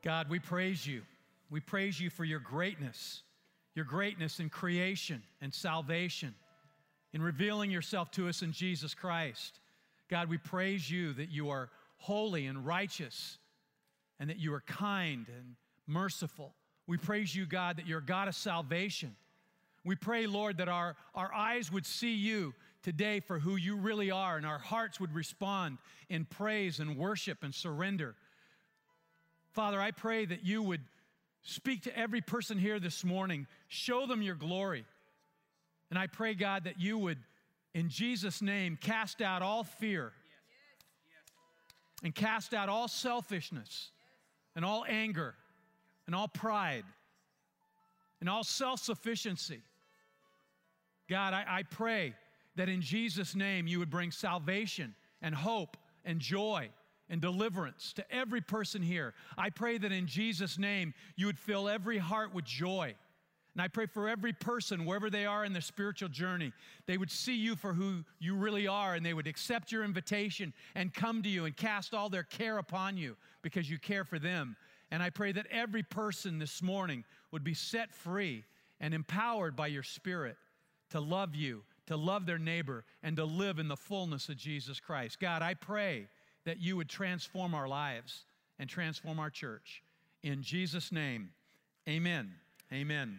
God, we praise you. We praise you for your greatness in creation and salvation, in revealing yourself to us in Jesus Christ. God, we praise you that you are holy and righteous and that you are kind and merciful. We praise you, God, that you're a God of salvation. We pray, Lord, that our eyes would see you today for who you really are, and our hearts would respond in praise and worship and surrender. Father, I pray that you would speak to every person here this morning. Show them your glory. And I pray, God, that you would, in Jesus' name, cast out all fear and cast out all selfishness and all anger and all pride and all self-sufficiency. God, I pray that in Jesus' name you would bring salvation and hope and joy and deliverance to every person here. I pray that in Jesus' name you would fill every heart with joy. And I pray for every person, wherever they are in their spiritual journey, they would see you for who you really are, and they would accept your invitation and come to you and cast all their care upon you because you care for them. And I pray that every person this morning would be set free and empowered by your Spirit to love you, to love their neighbor, and to live in the fullness of Jesus Christ. God, I pray that you would transform our lives and transform our church. In Jesus' name, amen. Amen.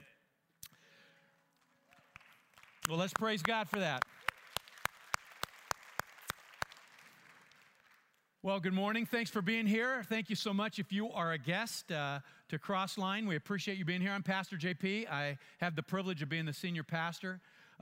Well, let's praise God for that. Well, good morning. Thanks for being here. Thank you so much if you are a guest to Crossline. We appreciate you being here. I'm Pastor JP. I have the privilege of being the senior pastor.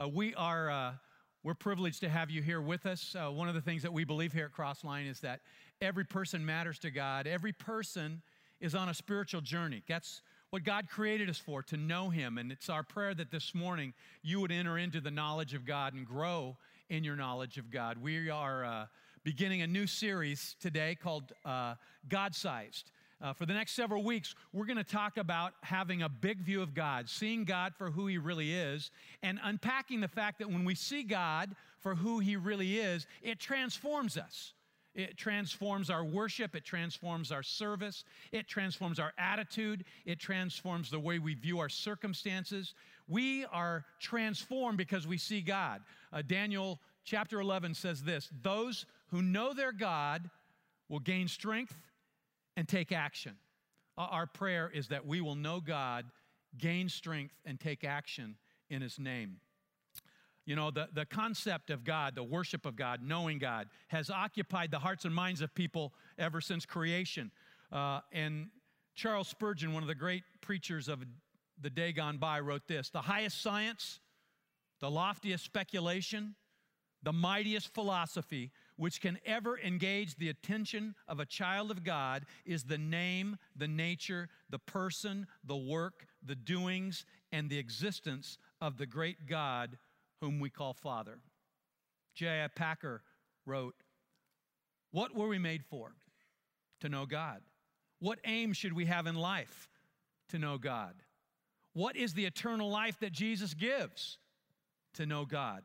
We're privileged to have you here with us. One of the things that we believe here at Crossline is that every person matters to God. Every person is on a spiritual journey. That's what God created us for, to know Him. And it's our prayer that this morning you would enter into the knowledge of God and grow in your knowledge of God. We are beginning a new series today called God-Sized. For the next several weeks, we're going to talk about having a big view of God, seeing God for who He really is, and unpacking the fact that when we see God for who He really is, it transforms us. It transforms our worship. It transforms our service. It transforms our attitude. It transforms the way we view our circumstances. We are transformed because we see God. Daniel chapter 11 says this: those who know their God will gain strength and take action. Our prayer is that we will know God, gain strength, and take action in His name. You know, the concept of God, the worship of God, knowing God, has occupied the hearts and minds of people ever since creation. And Charles Spurgeon, one of the great preachers of the day gone by, wrote this: the highest science, the loftiest speculation, the mightiest philosophy which can ever engage the attention of a child of God is the name, the nature, the person, the work, the doings, and the existence of the great God whom we call Father. J.I. Packer wrote, "What were we made for? To know God. What aim should we have in life? To know God. What is the eternal life that Jesus gives? To know God.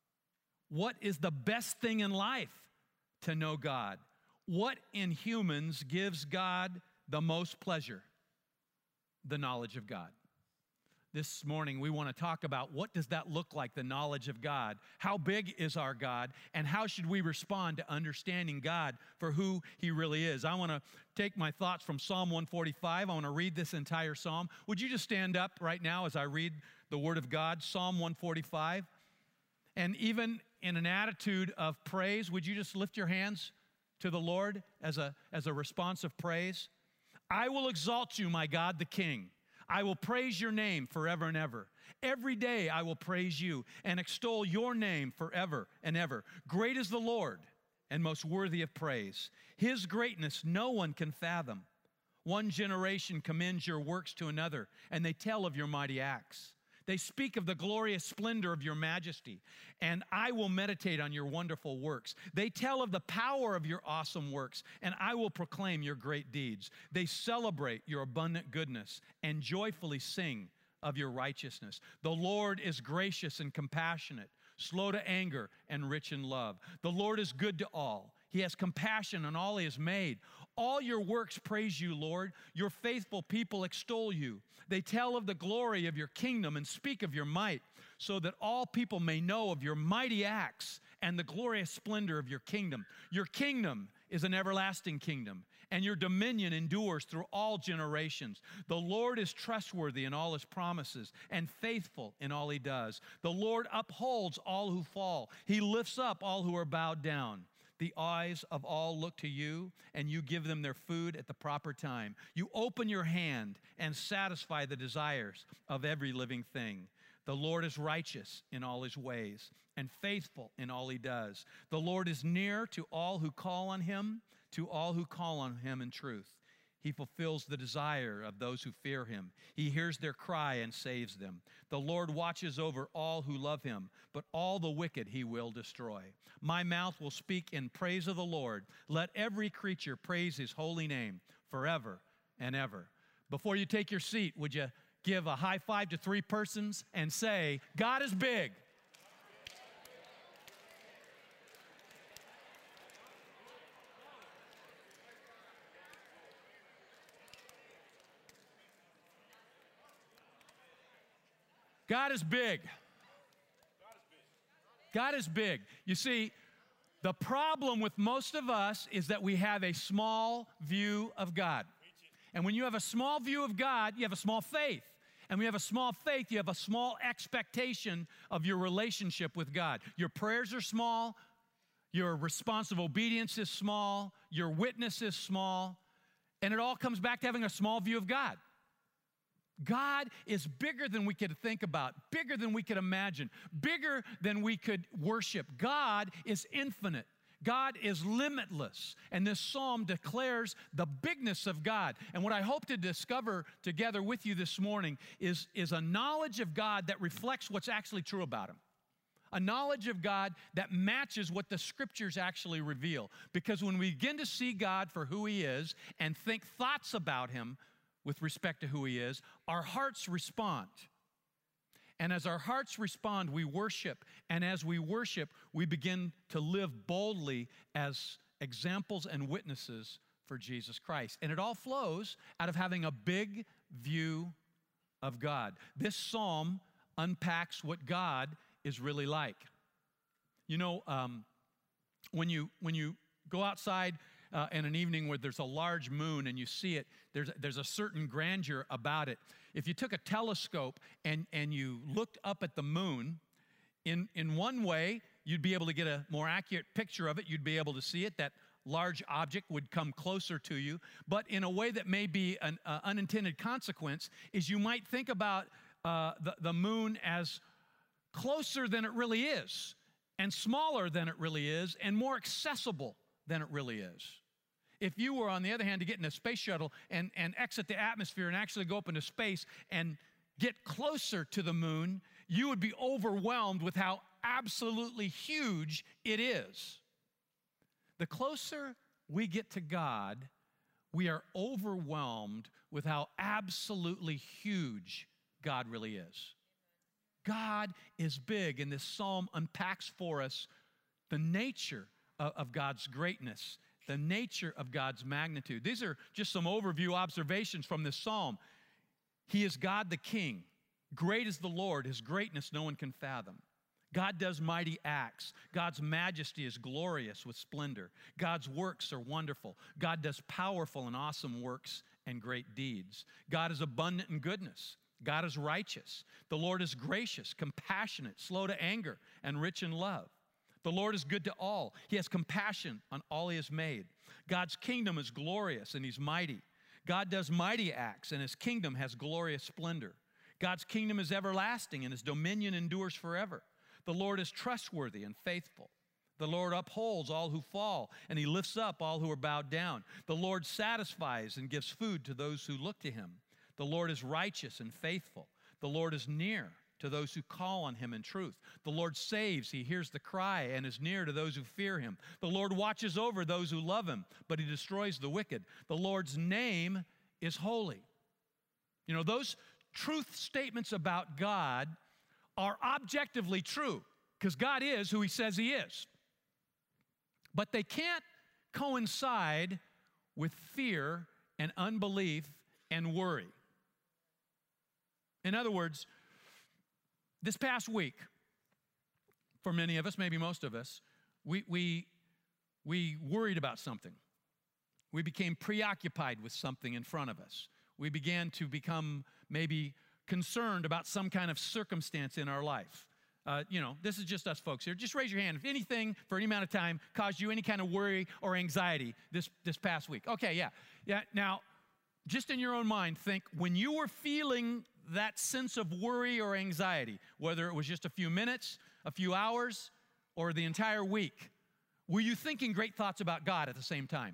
What is the best thing in life? To know God. What in humans gives God the most pleasure? The knowledge of God." This morning, we want to talk about what does that look like, the knowledge of God? How big is our God? And how should we respond to understanding God for who He really is? I want to take my thoughts from Psalm 145. I want to read this entire psalm. Would you just stand up right now as I read the Word of God? Psalm 145. And even in an attitude of praise, would you just lift your hands to the Lord as a response of praise? I will exalt you, my God, the King. I will praise your name forever and ever. Every day I will praise you and extol your name forever and ever. Great is the Lord and most worthy of praise. His greatness no one can fathom. One generation commends your works to another, and they tell of your mighty acts. They speak of the glorious splendor of your majesty, and I will meditate on your wonderful works. They tell of the power of your awesome works, and I will proclaim your great deeds. They celebrate your abundant goodness and joyfully sing of your righteousness. The Lord is gracious and compassionate, slow to anger and rich in love. The Lord is good to all. He has compassion on all He has made. All your works praise you, Lord. Your faithful people extol you. They tell of the glory of your kingdom and speak of your might, so that all people may know of your mighty acts and the glorious splendor of your kingdom. Your kingdom is an everlasting kingdom, and your dominion endures through all generations. The Lord is trustworthy in all his promises and faithful in all he does. The Lord upholds all who fall. He lifts up all who are bowed down. The eyes of all look to you, and you give them their food at the proper time. You open your hand and satisfy the desires of every living thing. The Lord is righteous in all his ways and faithful in all he does. The Lord is near to all who call on him, in truth. He fulfills the desire of those who fear him. He hears their cry and saves them. The Lord watches over all who love him, but all the wicked he will destroy. My mouth will speak in praise of the Lord. Let every creature praise his holy name forever and ever. Before you take your seat, would you give a high five to 3 persons and say, God is big. God is big. God is big. You see, the problem with most of us is that we have a small view of God. And when you have a small view of God, you have a small faith. And when you have a small faith, you have a small expectation of your relationship with God. Your prayers are small. Your response of obedience is small. Your witness is small. And it all comes back to having a small view of God. God is bigger than we could think about, bigger than we could imagine, bigger than we could worship. God is infinite. God is limitless. And this psalm declares the bigness of God. And what I hope to discover together with you this morning is a knowledge of God that reflects what's actually true about him. A knowledge of God that matches what the scriptures actually reveal. Because when we begin to see God for who he is and think thoughts about him, with respect to who he is, our hearts respond. And as our hearts respond, we worship. And as we worship, we begin to live boldly as examples and witnesses for Jesus Christ. And it all flows out of having a big view of God. This psalm unpacks what God is really like. You know, when you go outside in an evening where there's a large moon and you see it, there's a certain grandeur about it. If you took a telescope and you looked up at the moon, in one way, you'd be able to get a more accurate picture of it. You'd be able to see it. That large object would come closer to you. But in a way that may be an unintended consequence is you might think about the moon as closer than it really is, and smaller than it really is, and more accessible than it really is. If you were, on the other hand, to get in a space shuttle and exit the atmosphere and actually go up into space and get closer to the moon, you would be overwhelmed with how absolutely huge it is. The closer we get to God, we are overwhelmed with how absolutely huge God really is. God is big, and this psalm unpacks for us the nature of God's greatness, the nature of God's magnitude. These are just some overview observations from this psalm. He is God the King. Great is the Lord. His greatness no one can fathom. God does mighty acts. God's majesty is glorious with splendor. God's works are wonderful. God does powerful and awesome works and great deeds. God is abundant in goodness. God is righteous. The Lord is gracious, compassionate, slow to anger, and rich in love. The Lord is good to all. He has compassion on all he has made. God's kingdom is glorious and he's mighty. God does mighty acts and his kingdom has glorious splendor. God's kingdom is everlasting and his dominion endures forever. The Lord is trustworthy and faithful. The Lord upholds all who fall and he lifts up all who are bowed down. The Lord satisfies and gives food to those who look to him. The Lord is righteous and faithful. The Lord is near to those who call on him in truth. The Lord saves, he hears the cry, and is near to those who fear him. The Lord watches over those who love him, but he destroys the wicked. The Lord's name is holy. You know, those truth statements about God are objectively true, because God is who he says he is. But they can't coincide with fear and unbelief and worry. In other words, this past week, for many of us, maybe most of us, we worried about something. We became preoccupied with something in front of us. We began to become maybe concerned about some kind of circumstance in our life. This is just us folks here. Just raise your hand if anything for any amount of time caused you any kind of worry or anxiety this past week. Okay, yeah. Now, just in your own mind, think when you were feeling that sense of worry or anxiety, whether it was just a few minutes, a few hours, or the entire week, were you thinking great thoughts about God at the same time?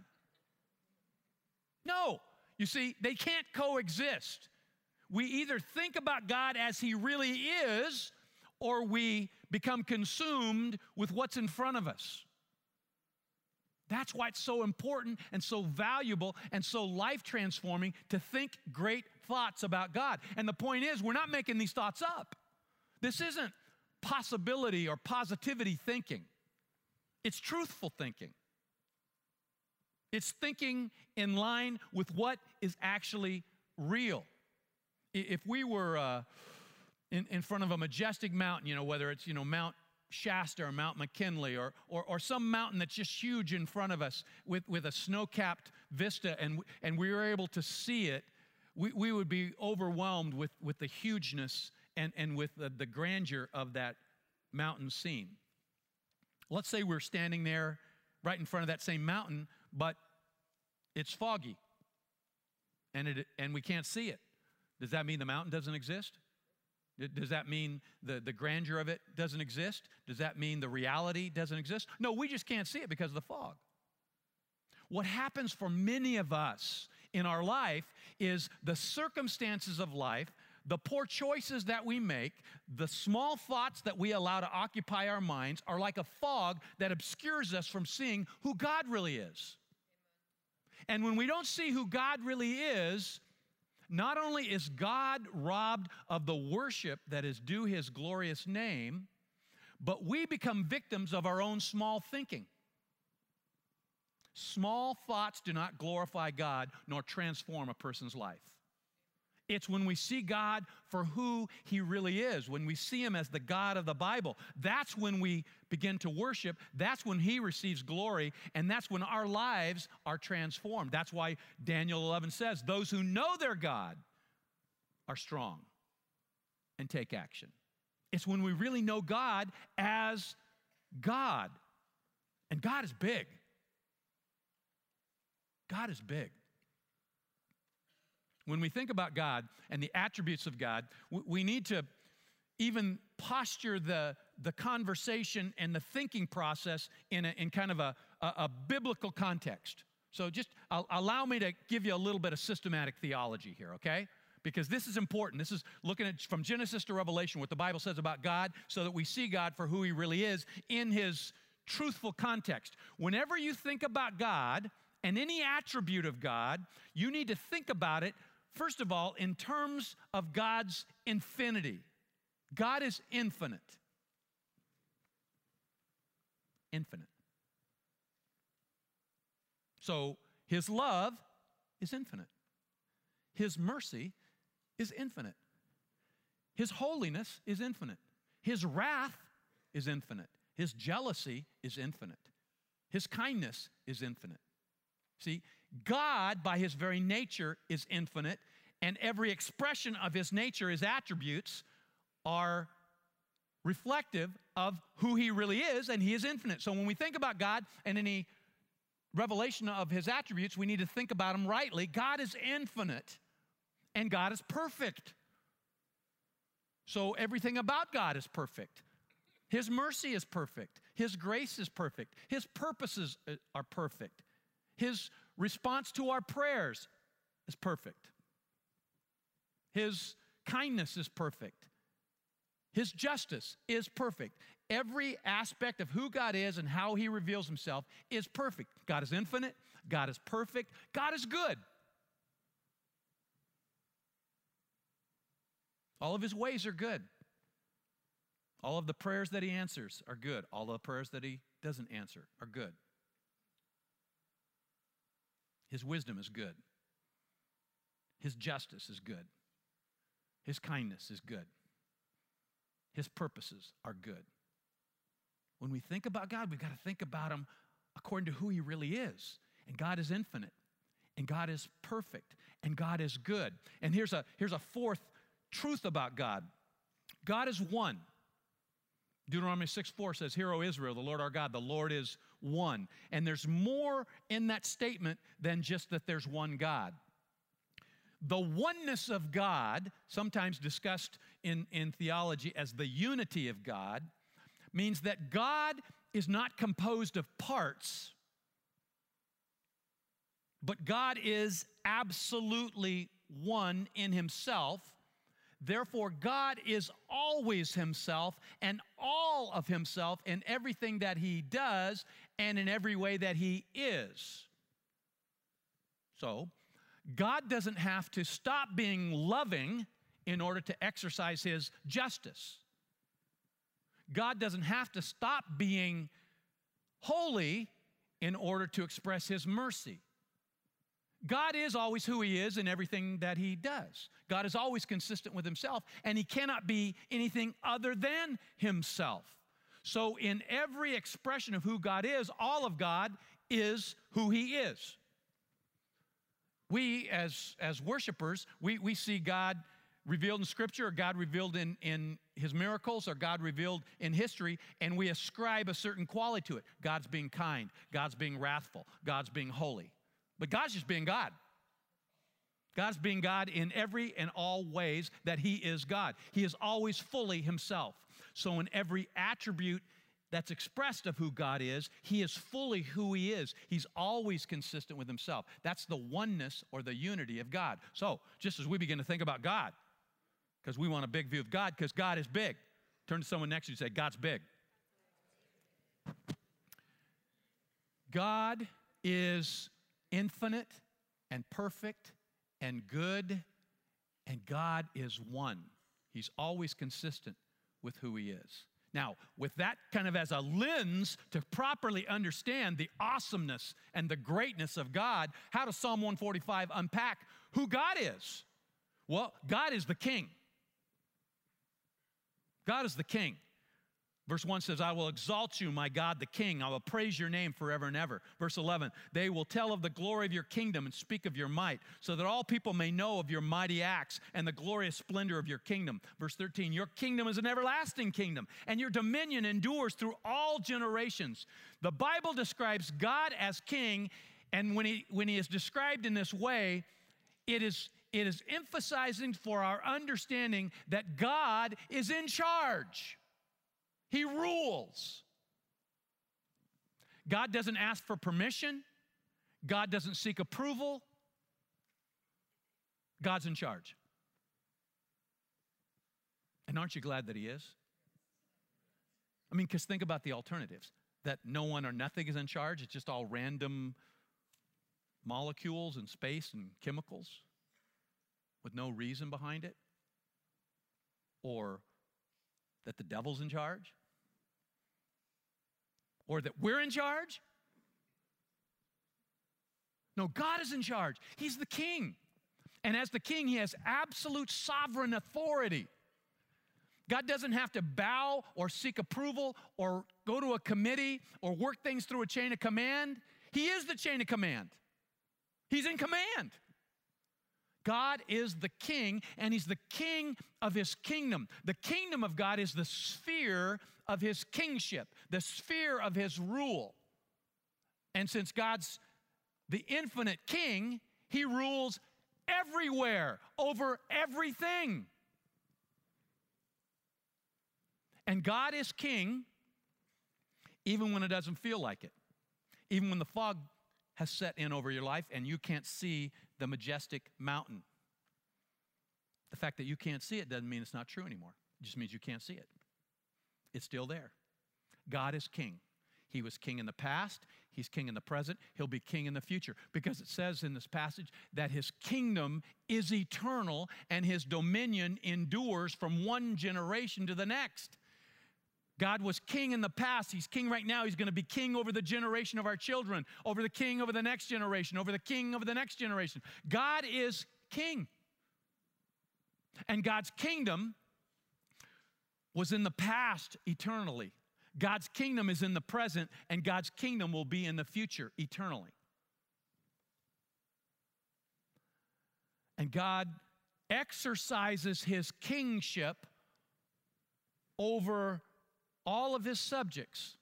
No. You see, they can't coexist. We either think about God as He really is, or we become consumed with what's in front of us. That's why it's so important and so valuable and so life-transforming to think great thoughts about God. And the point is, we're not making these thoughts up. This isn't possibility or positivity thinking. It's truthful thinking. It's thinking in line with what is actually real. If we were in front of a majestic mountain, whether it's, Mount Shasta or Mount McKinley or some mountain that's just huge in front of us with a snow-capped vista, and we were able to see it, we would be overwhelmed with the hugeness and with the grandeur of that mountain scene. Let's say we're standing there right in front of that same mountain, but it's foggy, and we can't see it. Does that mean the mountain doesn't exist? Does that mean the grandeur of it doesn't exist? Does that mean the reality doesn't exist? No, we just can't see it because of the fog. What happens for many of us in our life is the circumstances of life, the poor choices that we make, the small thoughts that we allow to occupy our minds are like a fog that obscures us from seeing who God really is. And when we don't see who God really is, not only is God robbed of the worship that is due His glorious name, but we become victims of our own small thinking. Small thoughts do not glorify God nor transform a person's life. It's when we see God for who He really is, when we see Him as the God of the Bible, that's when we begin to worship, that's when He receives glory, and that's when our lives are transformed. That's why Daniel 11 says, those who know their God are strong and take action. It's when we really know God as God. And God is big. God is big. When we think about God and the attributes of God, we need to even posture the conversation and the thinking process in kind of a biblical context. So just allow me to give you a little bit of systematic theology here, okay? Because this is important. This is looking at from Genesis to Revelation, what the Bible says about God, so that we see God for who He really is in His truthful context. Whenever you think about God and any attribute of God, you need to think about it, first of all, in terms of God's infinity. God is infinite. Infinite. So His love is infinite. His mercy is infinite. His holiness is infinite. His wrath is infinite. His jealousy is infinite. His kindness is infinite. See, God, by His very nature, is infinite, and every expression of His nature, His attributes, are reflective of who He really is, and He is infinite. So when we think about God and any revelation of His attributes, we need to think about them rightly. God is infinite, and God is perfect. So everything about God is perfect. His mercy is perfect. His grace is perfect. His purposes are perfect. His response to our prayers is perfect. His kindness is perfect. His justice is perfect. Every aspect of who God is and how He reveals Himself is perfect. God is infinite. God is perfect. God is good. All of His ways are good. All of the prayers that He answers are good. All of the prayers that He doesn't answer are good. His wisdom is good. His justice is good. His kindness is good. His purposes are good. When we think about God, we've got to think about him according to who he really is. And God is infinite. And God is perfect. And God is good. And here's a fourth truth about God. God is one. Deuteronomy 6:4 says, "Hear, O Israel, the Lord our God, the Lord is one." And there's more in that statement than just that there's one God. The oneness of God, sometimes discussed in theology as the unity of God, means that God is not composed of parts, but God is absolutely one in himself. Therefore, God is always himself and all of himself in everything that he does and in every way that he is. So, God doesn't have to stop being loving in order to exercise his justice. God doesn't have to stop being holy in order to express his mercy. God is always who he is in everything that he does. God is always consistent with himself, and he cannot be anything other than himself. So in every expression of who God is, all of God is who he is. We, as worshipers, we see God revealed in Scripture, or God revealed in his miracles, or God revealed in history, and we ascribe a certain quality to it. God's being kind. God's being wrathful. God's being holy. But God's just being God. God's being God in every and all ways that he is God. He is always fully himself. So in every attribute that's expressed of who God is, he is fully who he is. He's always consistent with himself. That's the oneness or the unity of God. So just as we begin to think about God, because we want a big view of God, because God is big. Turn to someone next to you and say, God's big. God is infinite and perfect and good, and God is one. He's always consistent with who he is. Now, with that kind of as a lens to properly understand the awesomeness and the greatness of God, how does Psalm 145 unpack who God is? Well, God is the king. God is the king. Verse 1 says, I will exalt you, my God, the King. I will praise your name forever and ever. Verse 11, they will tell of the glory of your kingdom and speak of your might, so that all people may know of your mighty acts and the glorious splendor of your kingdom. Verse 13, your kingdom is an everlasting kingdom, and your dominion endures through all generations. The Bible describes God as king, and when he is described in this way, it is emphasizing for our understanding that God is in charge. He rules. God doesn't ask for permission. God doesn't seek approval. God's in charge. And aren't you glad that he is? I mean, because think about the alternatives. That no one or nothing is in charge. It's just all random molecules and space and chemicals with no reason behind it. Or that the devil's in charge? Or that we're in charge? No, God is in charge. He's the king. And as the king, he has absolute sovereign authority. God doesn't have to bow or seek approval or go to a committee or work things through a chain of command. He is the chain of command. He's in command. God is the king, and he's the king of his kingdom. The kingdom of God is the sphere of his kingship, the sphere of his rule. And since God's the infinite king, he rules everywhere, over everything. And God is king even when it doesn't feel like it, even when the fog has set in over your life and you can't see the majestic mountain. The fact that you can't see it doesn't mean it's not true anymore. It just means you can't see it. It's still there. God is king. He was king in the past. He's king in the present. He'll be king in the future, because it says in this passage that his kingdom is eternal and his dominion endures from one generation to the next. God was king in the past. He's king right now. He's going to be king over the generation of our children, over the king over the next generation, over the king over the next generation. God is king. And God's kingdom was in the past eternally. God's kingdom is in the present, and God's kingdom will be in the future eternally. And God exercises his kingship over all of his subjects.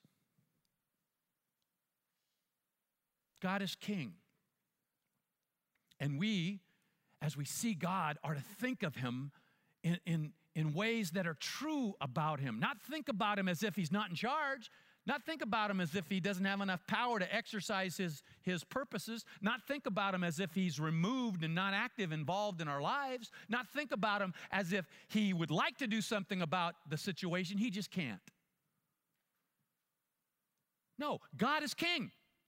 God is king. And we, as we see God, are to think of him in ways that are true about him. Not think about him as if he's not in charge. Not think about him as if he doesn't have enough power to exercise his purposes. Not think about him as if he's removed and not active, involved in our lives. Not think about him as if he would like to do something about the situation. He just can't. No, God is king.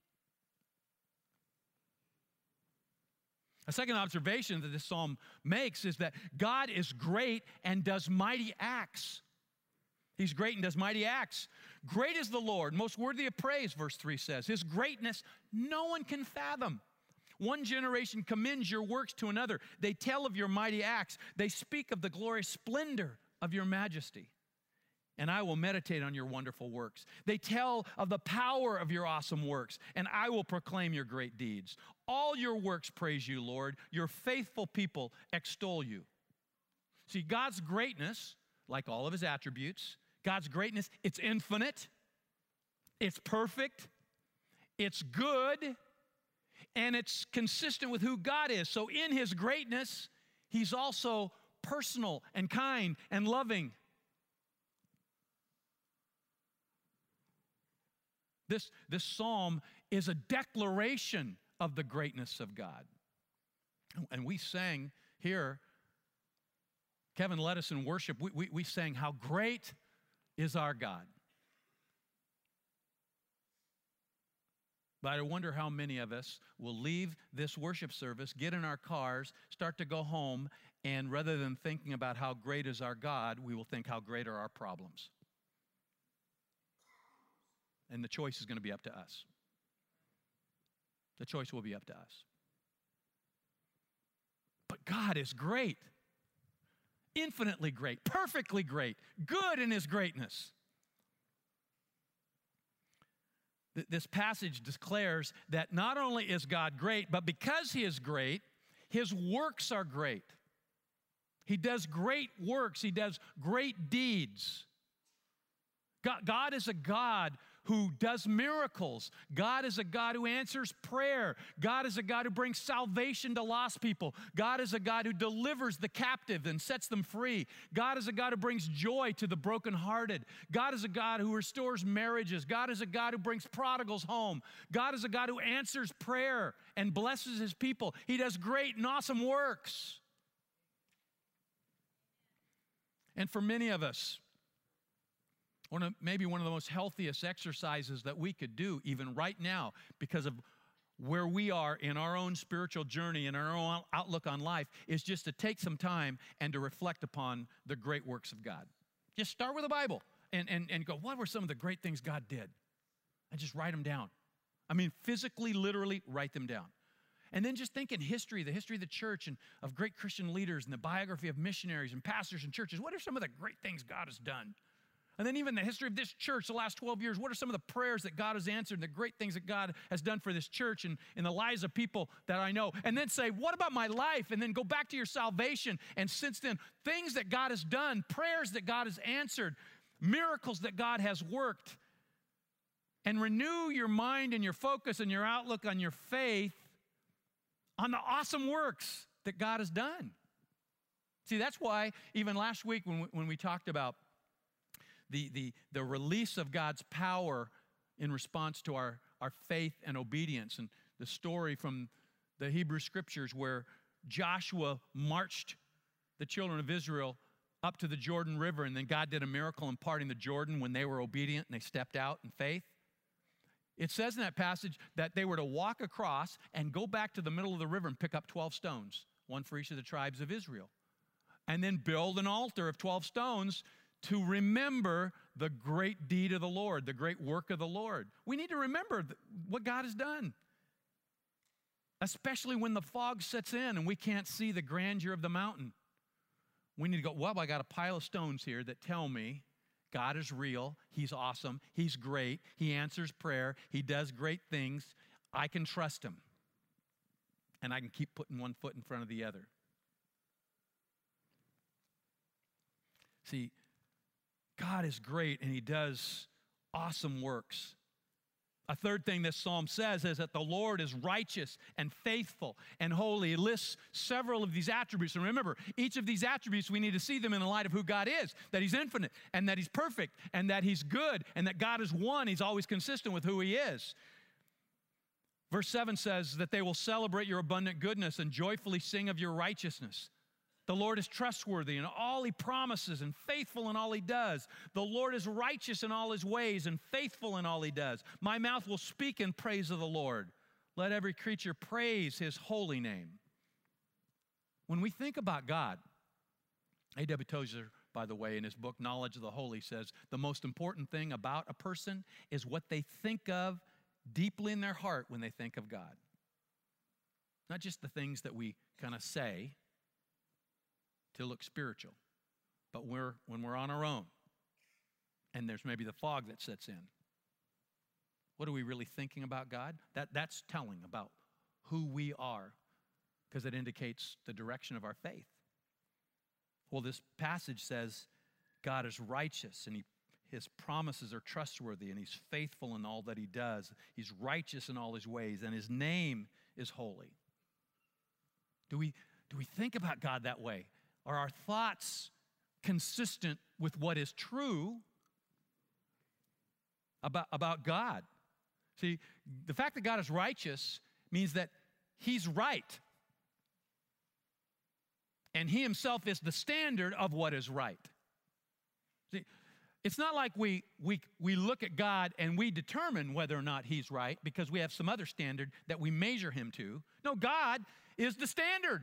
A second observation that this psalm makes is that God is great and does mighty acts. He's great and does mighty acts. Great is the Lord, most worthy of praise, verse 3 says. His greatness no one can fathom. One generation commends your works to another. They tell of your mighty acts. They speak of the glorious splendor of your majesty. And I will meditate on your wonderful works. They tell of the power of your awesome works, and I will proclaim your great deeds. All your works praise you, Lord. Your faithful people extol you. See, God's greatness, like all of his attributes, God's greatness, it's infinite, it's perfect, it's good, and it's consistent with who God is. So in his greatness, he's also personal and kind and loving. This psalm is a declaration of the greatness of God. And we sang here, Kevin led us in worship, we sang, how great is our God. But I wonder how many of us will leave this worship service, get in our cars, start to go home, and rather than thinking about how great is our God, we will think how great are our problems. And the choice is going to be up to us. The choice will be up to us. But God is great, infinitely great, perfectly great, good in his greatness. This passage declares that not only is God great, but because he is great, his works are great. He does great works. He does great deeds. God is a God who does miracles. God is a God who answers prayer. God is a God who brings salvation to lost people. God is a God who delivers the captive and sets them free. God is a God who brings joy to the brokenhearted. God is a God who restores marriages. God is a God who brings prodigals home. God is a God who answers prayer and blesses his people. He does great and awesome works. And for many of us, maybe one of the most healthiest exercises that we could do even right now because of where we are in our own spiritual journey and our own outlook on life is just to take some time and to reflect upon the great works of God. Just start with the Bible and go, what were some of the great things God did? And just write them down. I mean, physically, literally write them down. And then just think in history, the history of the church and of great Christian leaders and the biography of missionaries and pastors and churches. What are some of the great things God has done? And then even the history of this church, the last 12 years, what are some of the prayers that God has answered and the great things that God has done for this church and in the lives of people that I know? And then say, what about my life? And then go back to your salvation. And since then, things that God has done, prayers that God has answered, miracles that God has worked. And renew your mind and your focus and your outlook on your faith on the awesome works that God has done. See, that's why even last week when we talked about the release of God's power in response to our faith and obedience, and the story from the Hebrew Scriptures where Joshua marched the children of Israel up to the Jordan River, and then God did a miracle in parting the Jordan when they were obedient and they stepped out in faith. It says in that passage that they were to walk across and go back to the middle of the river and pick up 12 stones, one for each of the tribes of Israel, and then build an altar of 12 stones to remember the great deed of the Lord, the great work of the Lord. We need to remember what God has done, especially when the fog sets in and we can't see the grandeur of the mountain. We need to go, well, I got a pile of stones here that tell me God is real, He's awesome, He's great, He answers prayer, He does great things. I can trust Him, and I can keep putting one foot in front of the other. See, God is great, and He does awesome works. A third thing this psalm says is that the Lord is righteous and faithful and holy. It lists several of these attributes. And remember, each of these attributes, we need to see them in the light of who God is, that He's infinite and that He's perfect and that He's good and that God is one. He's always consistent with who He is. Verse 7 says that they will celebrate your abundant goodness and joyfully sing of your righteousness. The Lord is trustworthy in all He promises and faithful in all He does. The Lord is righteous in all His ways and faithful in all He does. My mouth will speak in praise of the Lord. Let every creature praise His holy name. When we think about God, A.W. Tozer, by the way, in his book, Knowledge of the Holy, says the most important thing about a person is what they think of deeply in their heart when they think of God. Not just the things that we kind of say to look spiritual, but when we're on our own and there's maybe the fog that sets in, what are we really thinking about God? That's telling about who we are, because it indicates the direction of our faith. Well, this passage says God is righteous and His promises are trustworthy and He's faithful in all that He does. He's righteous in all His ways and His name is holy. Do we think about God that way? Are our thoughts consistent with what is true about God? See, the fact that God is righteous means that He's right. And He Himself is the standard of what is right. See, it's not like we look at God and we determine whether or not He's right because we have some other standard that we measure Him to. No, God is the standard.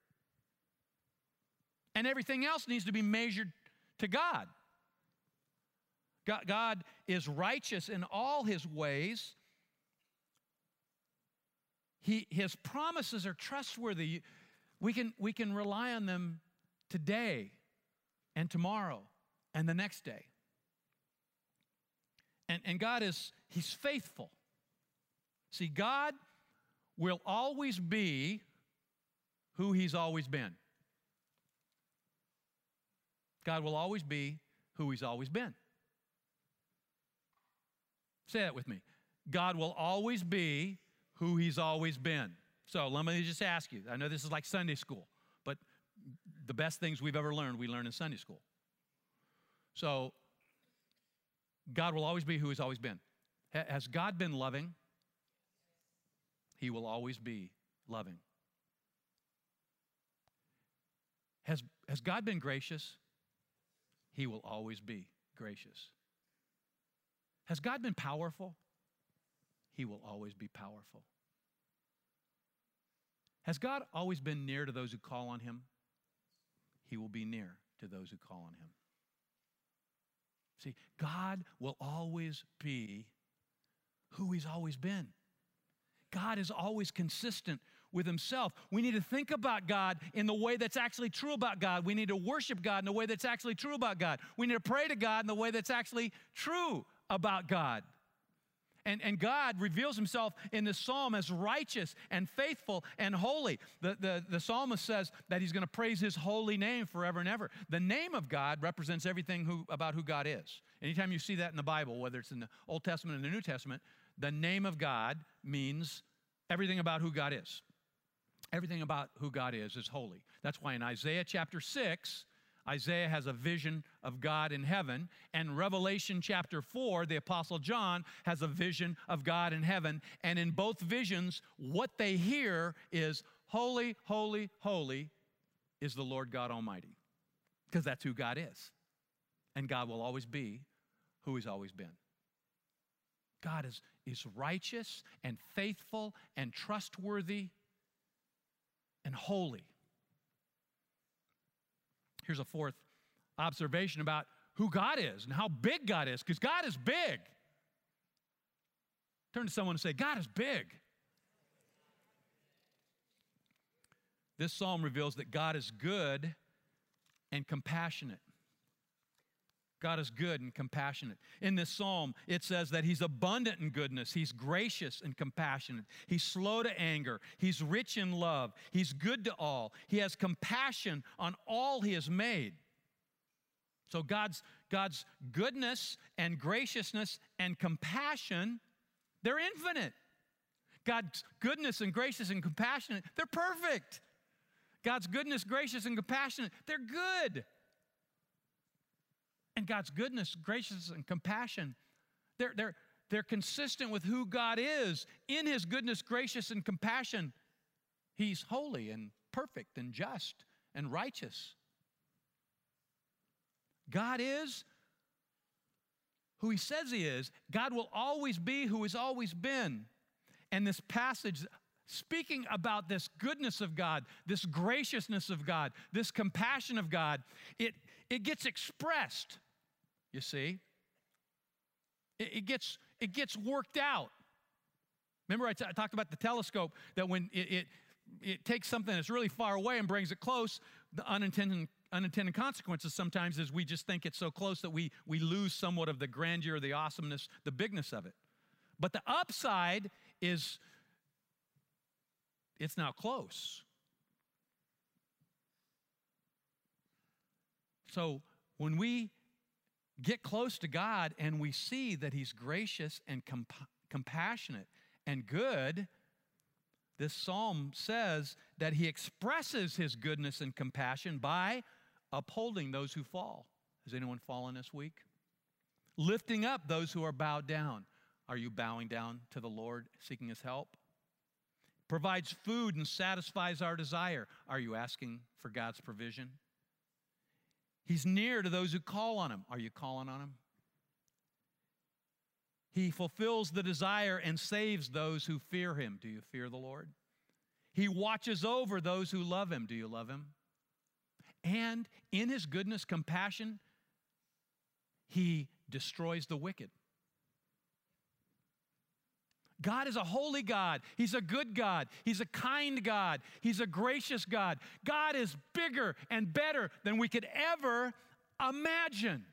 And everything else needs to be measured to God. God is righteous in all His ways. His promises are trustworthy. We can rely on them today and tomorrow and the next day. And God He's faithful. See, God will always be who He's always been. God will always be who He's always been. Say that with me. God will always be who He's always been. So let me just ask you. I know this is like Sunday school, but the best things we've ever learned, we learn in Sunday school. So God will always be who He's always been. Has God been loving? He will always be loving. Has God been gracious? He will always be gracious. Has God been powerful? He will always be powerful. Has God always been near to those who call on Him? He will be near to those who call on Him. See, God will always be who He's always been. God is always consistent with Himself. We need to think about God in the way that's actually true about God. We need to worship God in the way that's actually true about God. We need to pray to God in the way that's actually true about God. And God reveals Himself in this psalm as righteous and faithful and holy. The psalmist says that he's going to praise His holy name forever and ever. The name of God represents everything about who God is. Anytime you see that in the Bible, whether it's in the Old Testament or the New Testament, the name of God means everything about who God is. Everything about who God is holy. That's why in Isaiah chapter 6, Isaiah has a vision of God in heaven, and Revelation chapter 4, the Apostle John has a vision of God in heaven, and in both visions, what they hear is, holy, holy, holy is the Lord God Almighty, because that's who God is, and God will always be who He's always been. God is righteous and faithful and trustworthy and holy. Here's a fourth observation about who God is and how big God is, because God is big. Turn to someone and say, God is big. This psalm reveals that God is good and compassionate. God is good and compassionate. In this psalm, it says that he's abundant in goodness. He's gracious and compassionate. He's slow to anger. He's rich in love. He's good to all. He has compassion on all he has made. So God's goodness and graciousness and compassion, they're infinite. God's goodness and gracious and compassionate, they're perfect. God's goodness, gracious, and compassionate, they're good. And God's goodness, gracious, and compassion, they're consistent with who God is. In his goodness, gracious, and compassion, he's holy and perfect and just and righteous. God is who he says he is. God will always be who he's always been. And this passage, speaking about this goodness of God, this graciousness of God, this compassion of God, it gets expressed, you see. It gets worked out. Remember I talked about the telescope, that when it takes something that's really far away and brings it close, the unintended consequences sometimes is we just think it's so close that we lose somewhat of the grandeur, the awesomeness, the bigness of it. But the upside is it's now close. So when we get close to God and we see that he's gracious and compassionate and good, this psalm says that he expresses his goodness and compassion by upholding those who fall. Has anyone fallen this week? Lifting up those who are bowed down. Are you bowing down to the Lord, seeking his help? Provides food and satisfies our desire. Are you asking for God's provision? He's near to those who call on him. Are you calling on him? He fulfills the desire and saves those who fear him. Do you fear the Lord? He watches over those who love him. Do you love him? And in his goodness, compassion, he destroys the wicked. God is a holy God. He's a good God. He's a kind God. He's a gracious God. God is bigger and better than we could ever imagine.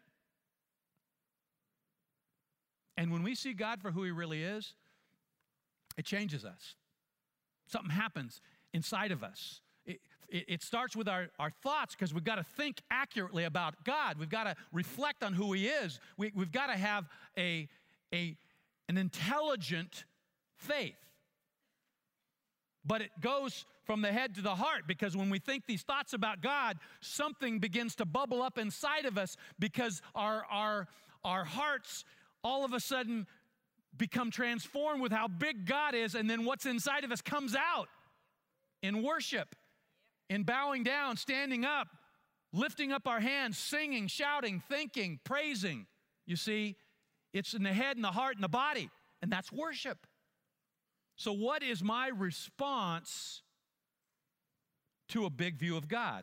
And when we see God for who he really is, it changes us. Something happens inside of us. It starts with our thoughts, because we've got to think accurately about God. We've got to reflect on who he is. We've got to have an intelligent faith. But it goes from the head to the heart, because when we think these thoughts about God, something begins to bubble up inside of us, because our hearts all of a sudden become transformed with how big God is, and then what's inside of us comes out in worship, in bowing down, standing up, lifting up our hands, singing, shouting, thinking, praising. You see, it's in the head and the heart and the body, and that's worship. So what is my response to a big view of God?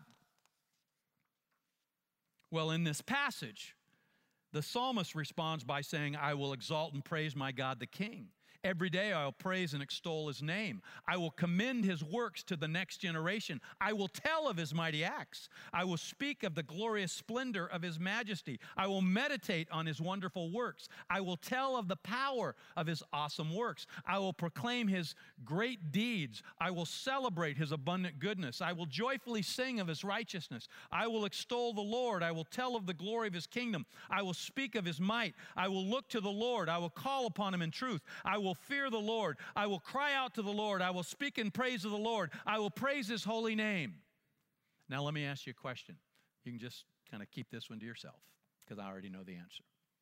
Well, in this passage, the psalmist responds by saying, I will exalt and praise my God the King. Every day I will praise and extol his name. I will commend his works to the next generation. I will tell of his mighty acts. I will speak of the glorious splendor of his majesty. I will meditate on his wonderful works. I will tell of the power of his awesome works. I will proclaim his great deeds. I will celebrate his abundant goodness. I will joyfully sing of his righteousness. I will extol the Lord. I will tell of the glory of his kingdom. I will speak of his might. I will look to the Lord. I will call upon him in truth. I will fear the Lord. I will cry out to the Lord. I will speak in praise of the Lord. I will praise his holy name. Now let me ask you a question. You can just kind of keep this one to yourself, because I already know the answer.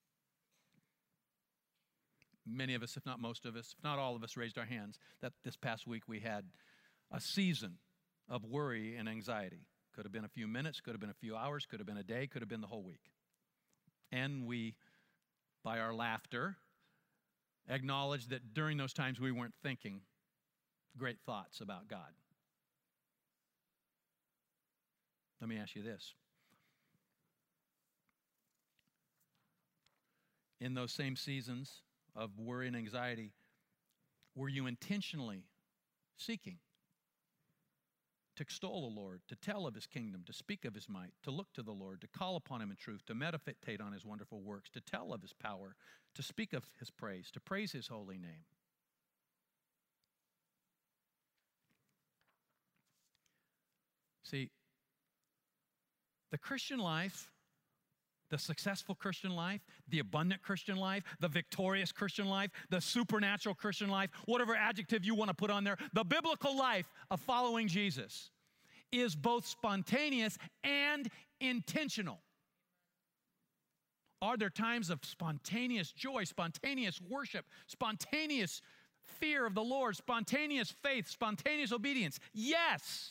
Many of us, if not most of us, if not all of us, raised our hands that this past week we had a season of worry and anxiety. Could have been a few minutes, could have been a few hours, could have been a day, could have been the whole week. And we, by our laughter, acknowledge that during those times we weren't thinking great thoughts about God. Let me ask you this. in those same seasons of worry and anxiety, were you intentionally seeking to extol the Lord, to tell of his kingdom, to speak of his might, to look to the Lord, to call upon him in truth, to meditate on his wonderful works, to tell of his power, to speak of his praise, to praise his holy name? See, the Christian life, the successful Christian life, the abundant Christian life, the victorious Christian life, the supernatural Christian life, whatever adjective you want to put on there, the biblical life of following Jesus is both spontaneous and intentional. Are there times of spontaneous joy, spontaneous worship, spontaneous fear of the Lord, spontaneous faith, spontaneous obedience? Yes.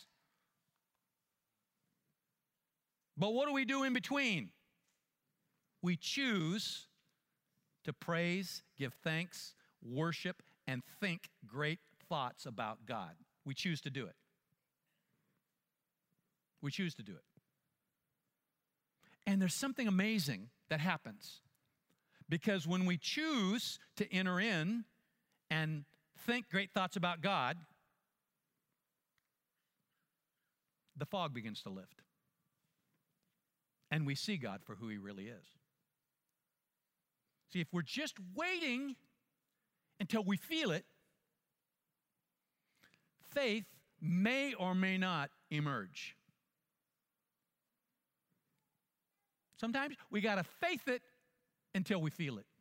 But what do we do in between? We choose to praise, give thanks, worship, and think great thoughts about God. We choose to do it. We choose to do it. And there's something amazing that happens. Because when we choose to enter in and think great thoughts about God, the fog begins to lift. And we see God for who he really is. See, if we're just waiting until we feel it, faith may or may not emerge. Sometimes we got to faith it until we feel it.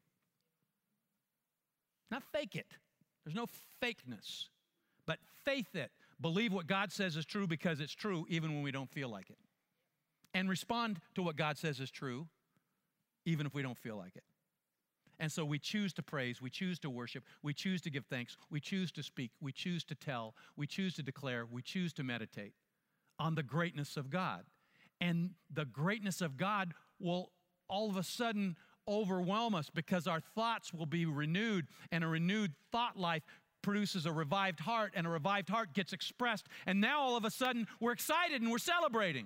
Not fake it. There's no fakeness. But faith it. Believe what God says is true because it's true even when we don't feel like it. And respond to what God says is true, even if we don't feel like it. And so we choose to praise, we choose to worship, we choose to give thanks, we choose to speak, we choose to tell, we choose to declare, we choose to meditate on the greatness of God. And the greatness of God will all of a sudden overwhelm us because our thoughts will be renewed, and a renewed thought life produces a revived heart, and a revived heart gets expressed, and now all of a sudden we're excited and we're celebrating.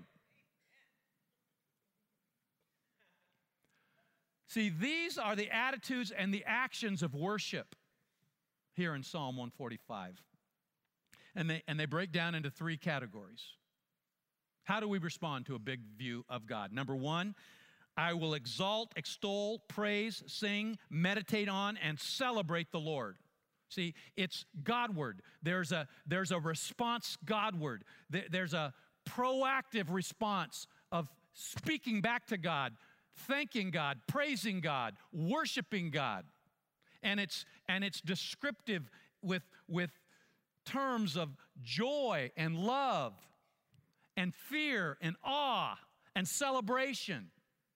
See, these are the attitudes and the actions of worship here in Psalm 145. And they break down into three categories. How do we respond to a big view of God? Number one, I will exalt, extol, praise, sing, meditate on, and celebrate the Lord. See, it's Godward. There's a response Godward. There's a proactive response of speaking back to God, thanking God, praising God, worshiping God. And it's descriptive with terms of joy and love and fear and awe and celebration.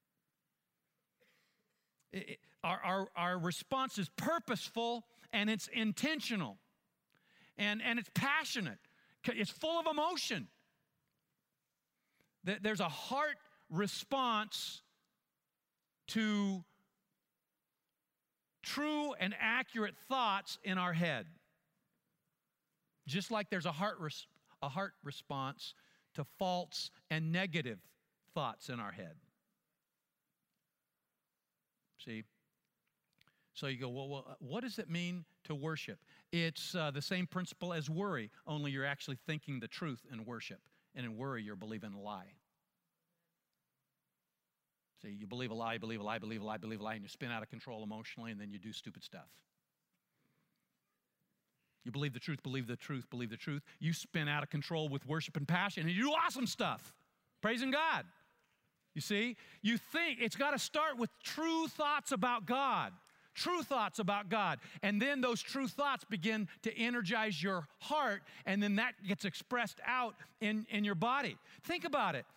Our response is purposeful and it's intentional and it's passionate. It's full of emotion. There's a heart response to true and accurate thoughts in our head. Just like there's a heart response to false and negative thoughts in our head. See? So you go, well, what does it mean to worship? It's the same principle as worry, only you're actually thinking the truth in worship. And in worry, you're believing a lie. See, you believe a lie, believe a lie, believe a lie, believe a lie, and you spin out of control emotionally, and then you do stupid stuff. You believe the truth, believe the truth, believe the truth. You spin out of control with worship and passion, and you do awesome stuff, praising God. You see, you think it's got to start with true thoughts about God. True thoughts about God. And then those true thoughts begin to energize your heart, and then that gets expressed out in your body. Think about it.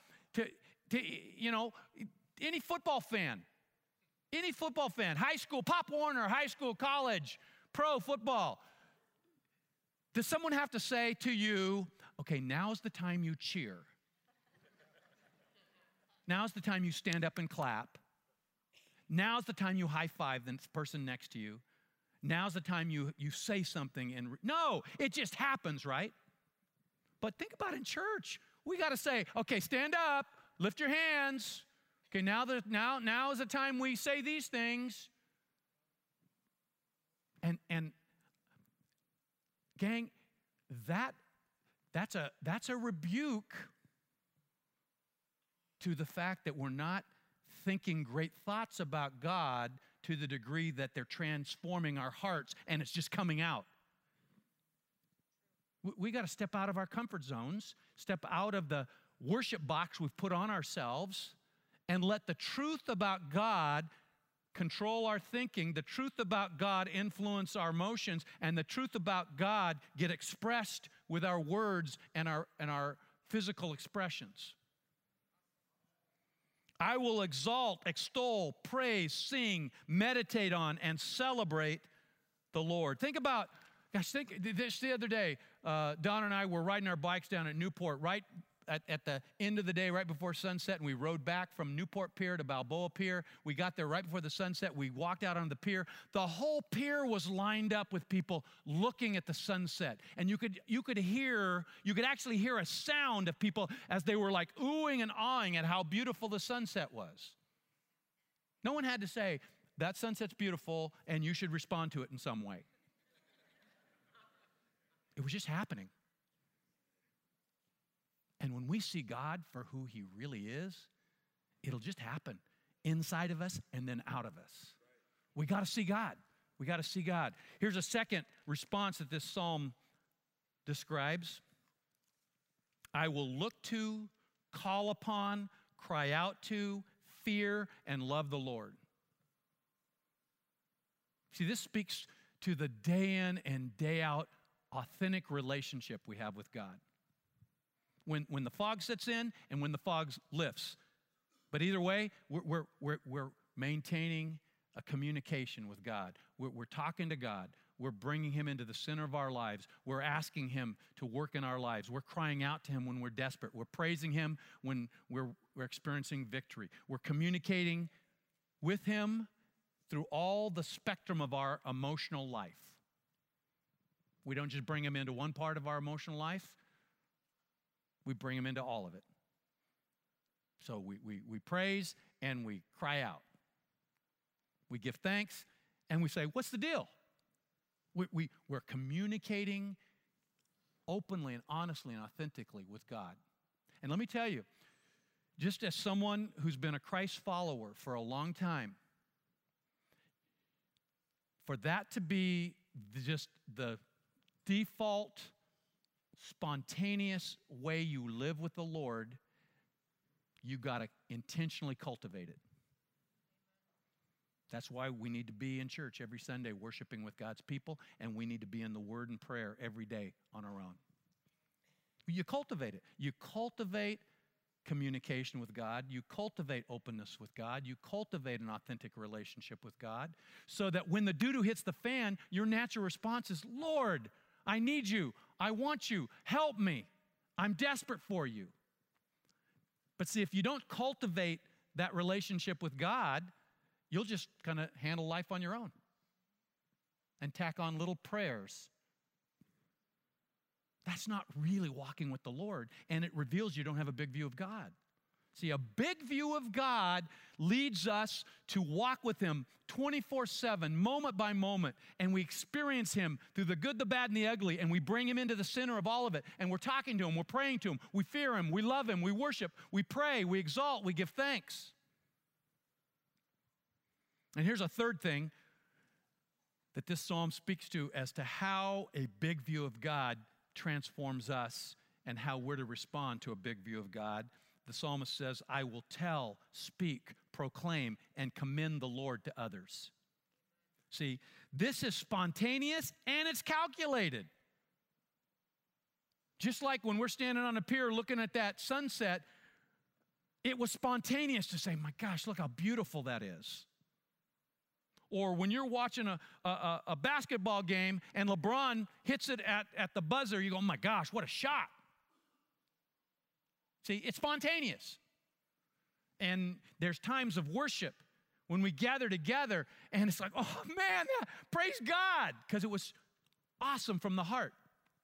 Any football fan, high school, Pop Warner, high school, college, pro football, does someone have to say to you, okay, now's the time you cheer. Now's the time you stand up and clap. Now's the time you high-five the person next to you. Now's the time you say something. No, it just happens, right? But think about it in church. We got to say, okay, stand up, lift your hands. Okay, now is the time we say these things. And gang, that's a rebuke to the fact that we're not thinking great thoughts about God to the degree that they're transforming our hearts and it's just coming out. We got to step out of our comfort zones, step out of the worship box we've put on ourselves, and let the truth about God control our thinking, the truth about God influence our emotions, and the truth about God get expressed with our words and our physical expressions. I will exalt, extol, praise, sing, meditate on, and celebrate the Lord. Think about, think this the other day, Don and I were riding our bikes down at Newport right at the end of the day, right before sunset, and we rode back from Newport Pier to Balboa Pier. We got there right before the sunset. We walked out on the pier. The whole pier was lined up with people looking at the sunset. And you could actually hear a sound of people as they were like oohing and awing at how beautiful the sunset was. No one had to say, that sunset's beautiful and you should respond to it in some way. It was just happening. And when we see God for who he really is, it'll just happen inside of us and then out of us. We got to see God. We got to see God. Here's a second response that this psalm describes. I will look to, call upon, cry out to, fear, and love the Lord. See, this speaks to the day in and day out authentic relationship we have with God. When the fog sets in and when the fog lifts. But either way, we're maintaining a communication with God. We're talking to God. We're bringing him into the center of our lives. We're asking him to work in our lives. We're crying out to him when we're desperate. We're praising him when we're experiencing victory. We're communicating with him through all the spectrum of our emotional life. We don't just bring him into one part of our emotional life. We bring him into all of it. So we praise and we cry out. We give thanks and we say, what's the deal? We're communicating openly and honestly and authentically with God. And let me tell you, just as someone who's been a Christ follower for a long time, for that to be just the default, spontaneous way you live with the Lord, you got to intentionally cultivate it. That's why we need to be in church every Sunday worshiping with God's people, and we need to be in the Word and prayer every day on our own. You cultivate it. You cultivate communication with God. You cultivate openness with God. You cultivate an authentic relationship with God so that when the doo-doo hits the fan, your natural response is, Lord, I need you. I want you. Help me. I'm desperate for you. But see, if you don't cultivate that relationship with God, you'll just kind of handle life on your own and tack on little prayers. That's not really walking with the Lord, and it reveals you don't have a big view of God. See, a big view of God leads us to walk with him 24/7, moment by moment, and we experience him through the good, the bad, and the ugly, and we bring him into the center of all of it, and we're talking to him, we're praying to him, we fear him, we love him, we worship, we pray, we exalt, we give thanks. And here's a third thing that this psalm speaks to as to how a big view of God transforms us and how we're to respond to a big view of God. The psalmist says, I will tell, speak, proclaim, and commend the Lord to others. See, this is spontaneous and it's calculated. Just like when we're standing on a pier looking at that sunset, it was spontaneous to say, my gosh, look how beautiful that is. Or when you're watching a basketball game and LeBron hits it at the buzzer, you go, oh my gosh, what a shot. See, it's spontaneous. And there's times of worship when we gather together and it's like, oh man, praise God, because it was awesome from the heart.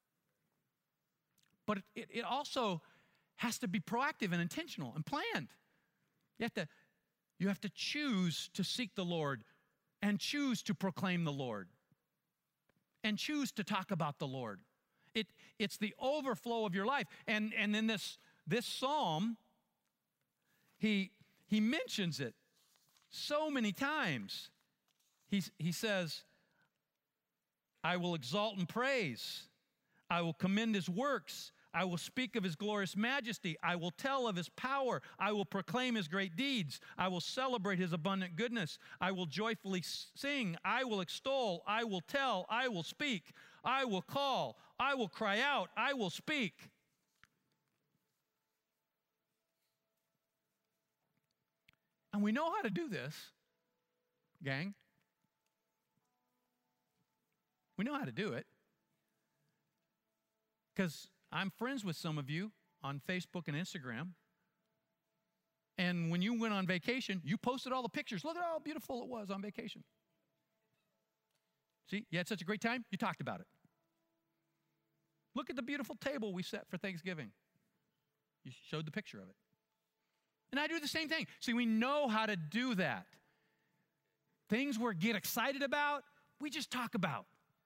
But it also has to be proactive and intentional and planned. You have to choose to seek the Lord and choose to proclaim the Lord. and choose to talk about the Lord. It's the overflow of your life. And in this psalm, he mentions it so many times. He says, I will exalt and praise. I will commend his works. I will speak of his glorious majesty. I will tell of his power. I will proclaim his great deeds. I will celebrate his abundant goodness. I will joyfully sing. I will extol. I will tell. I will speak. I will call. I will cry out. I will speak. And we know how to do this, gang. We know how to do it. Because I'm friends with some of you on Facebook and Instagram. And when you went on vacation, you posted all the pictures. Look at how beautiful it was on vacation. See, you had such a great time, you talked about it. Look at the beautiful table we set for Thanksgiving. You showed the picture of it. And I do the same thing. See, we know how to do that. Things we get excited about, we just talk about.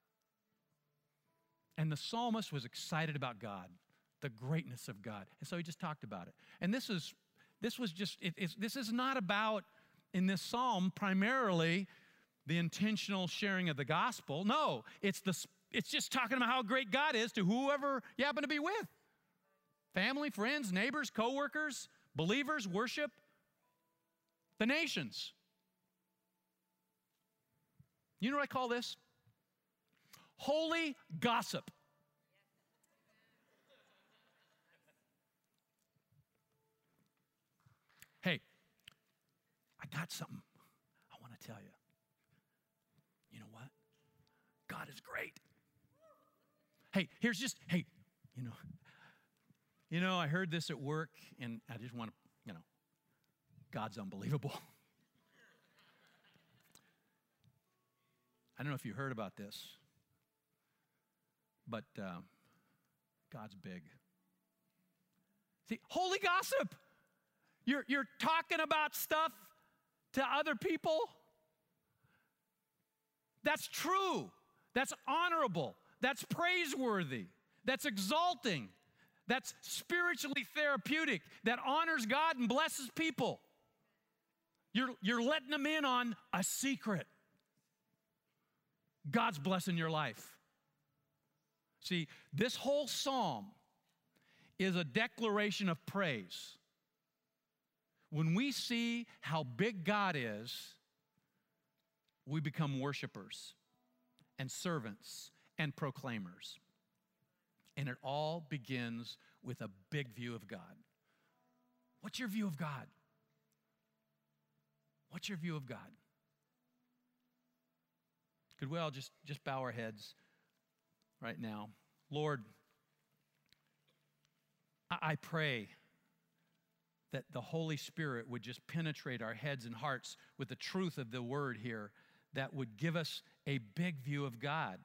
And the psalmist was excited about God, the greatness of God. And so he just talked about it. And this is not about, in this psalm, primarily the intentional sharing of the gospel. No, it's just talking about how great God is to whoever you happen to be with. Family, friends, neighbors, coworkers, believers, worship, the nations. You know what I call this? Holy gossip. Hey, I got something I want to tell you. You know what? God is great. Hey, I heard this at work, and I just want to, God's unbelievable. I don't know if you heard about this, but God's big. See, holy gossip. You're talking about stuff to other people. That's true. That's honorable. That's praiseworthy. That's exalting. That's spiritually therapeutic. That honors God and blesses people. You're letting them in on a secret. God's blessing your life. See, this whole psalm is a declaration of praise. When we see how big God is, we become worshipers and servants and proclaimers. And it all begins with a big view of God. What's your view of God? What's your view of God? Could we all just bow our heads right now? Lord, I pray that the Holy Spirit would just penetrate our heads and hearts with the truth of the word here that would give us a big view of God.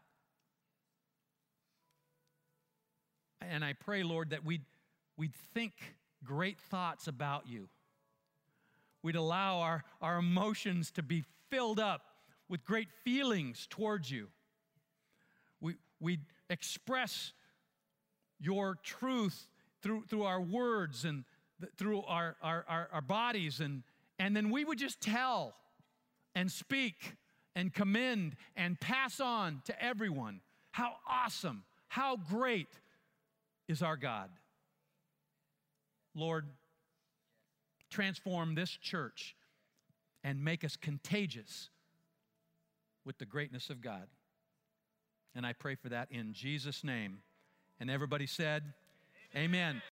And I pray, Lord, that we'd think great thoughts about you. We'd allow our emotions to be filled up with great feelings towards you. We'd express your truth through our words and through our bodies, and then we would just tell and speak and commend and pass on to everyone how awesome, how great is our God. Lord, transform this church and make us contagious with the greatness of God. And I pray for that in Jesus' name. And everybody said, amen.